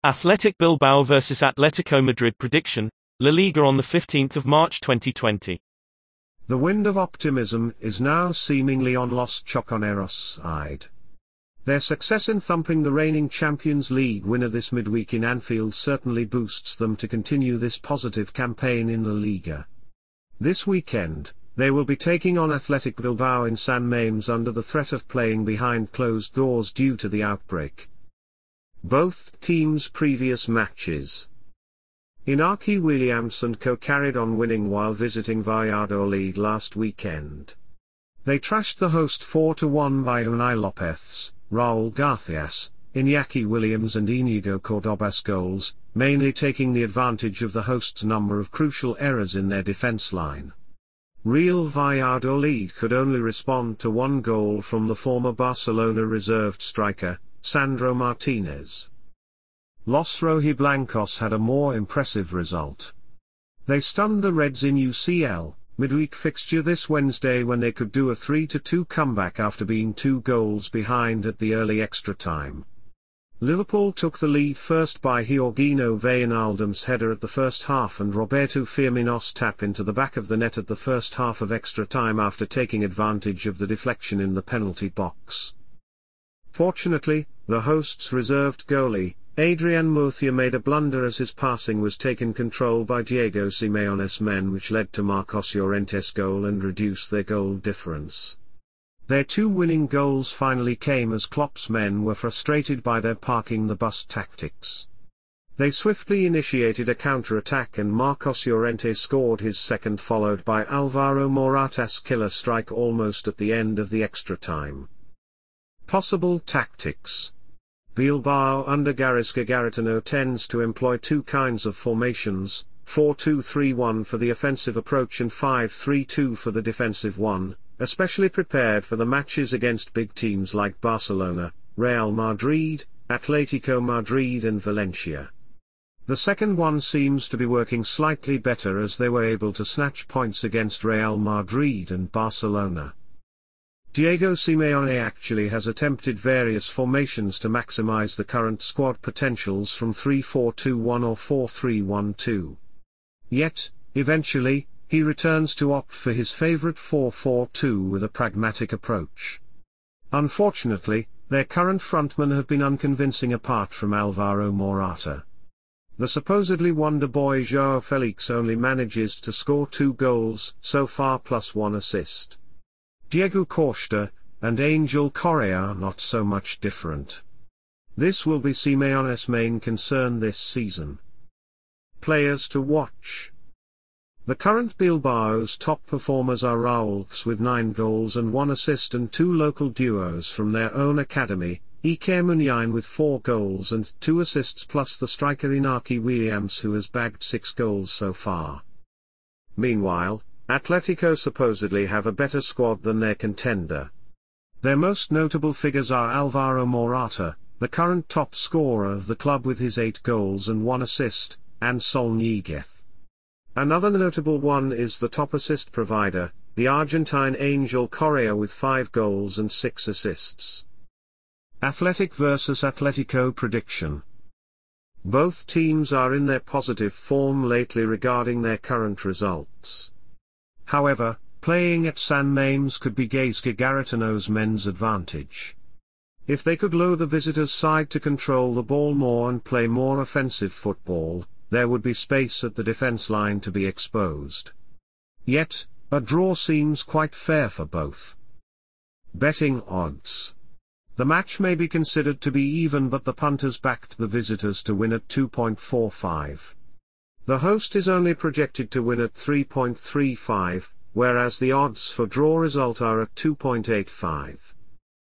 Athletic Bilbao vs Atletico Madrid prediction, La Liga on 15 March 2020. The wind of optimism is now seemingly on Los Choconeros' side. Their success in thumping the reigning Champions League winner this midweek in Anfield certainly boosts them to continue this positive campaign in La Liga. This weekend, they will be taking on Athletic Bilbao in San Mamés under the threat of playing behind closed doors due to the outbreak. Both teams' previous matches. Inaki Williams and co carried on winning while visiting Valladolid last weekend. They trashed the host 4-1 by Unai Lopez, Raúl Garcías, Iñaki Williams and Íñigo Córdoba's goals, mainly taking the advantage of the host's number of crucial errors in their defense line. Real Valladolid could only respond to one goal from the former Barcelona reserved striker, Sandro Martinez. Los Rojiblancos had a more impressive result. They stunned the Reds in UCL, midweek fixture this Wednesday when they could do a 3-2 comeback after being 2 goals behind at the early extra time. Liverpool took the lead first by Georgino Wijnaldum's header at the first half and Roberto Firmino's tap into the back of the net at the first half of extra time after taking advantage of the deflection in the penalty box. Fortunately, the hosts' reserved goalie, Adrian Murcia made a blunder as his passing was taken control by Diego Simeone's men, which led to Marcos Llorente's goal and reduced their goal difference. Their 2 winning goals finally came as Klopp's men were frustrated by their parking the bus tactics. They swiftly initiated a counter-attack and Marcos Llorente scored his second, followed by Alvaro Morata's killer strike almost at the end of the extra time. Possible tactics. Bilbao under Garisca Garitano tends to employ 2 kinds of formations, 4-2-3-1 for the offensive approach and 5-3-2 for the defensive one, especially prepared for the matches against big teams like Barcelona, Real Madrid, Atletico Madrid and Valencia. The second one seems to be working slightly better as they were able to snatch points against Real Madrid and Barcelona. Diego Simeone actually has attempted various formations to maximize the current squad potentials from 3-4-2-1 or 4-3-1-2. Yet, eventually, he returns to opt for his favorite 4-4-2 with a pragmatic approach. Unfortunately, their current frontmen have been unconvincing apart from Alvaro Morata. The supposedly wonder boy João Felix only manages to score 2 goals so far plus 1 assist. Diego Costa and Angel Correa are not so much different. This will be Simeone's main concern this season. Players to watch. The current Bilbao's top performers are Raúl with 9 goals and 1 assist and 2 local duos from their own academy, Iker Muniain with 4 goals and 2 assists plus the striker Inaki Williams who has bagged 6 goals so far. Meanwhile, Atletico supposedly have a better squad than their contender. Their most notable figures are Alvaro Morata, the current top scorer of the club with his 8 goals and 1 assist, and Sol Niguez. Another notable one is the top assist provider, the Argentine Angel Correa with 5 goals and 6 assists. Athletic vs Atletico prediction. Both teams are in their positive form lately regarding their current results. However, playing at San Mamés could be Garisca Garitano's men's advantage. If they could lure the visitors' side to control the ball more and play more offensive football, there would be space at the defense line to be exposed. Yet, a draw seems quite fair for both. Betting odds. The match may be considered to be even, but the punters backed the visitors to win at 2.45. The host is only projected to win at 3.35, whereas the odds for draw result are at 2.85.